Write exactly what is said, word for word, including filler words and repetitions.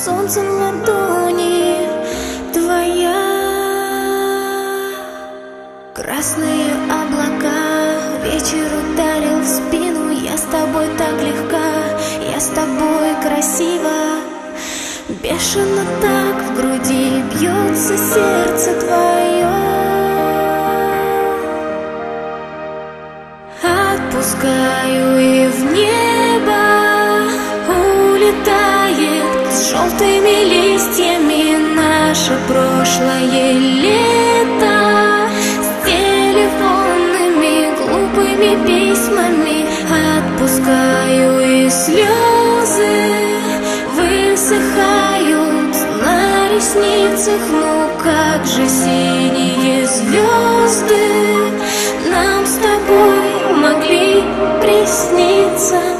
солнцем ладони твоя. Красные облака, вечер ударил в спину. Я с тобой так легка, я с тобой красива. Бешено так в груди бьется сердце твое. Отпускаю и в небо улетает с желтыми листьями наше прошлое лето. С телефонными глупыми письмами отпускаю, и слезы высыхают на ресницах. Ну как же синие звезды нам с тобой могли присниться?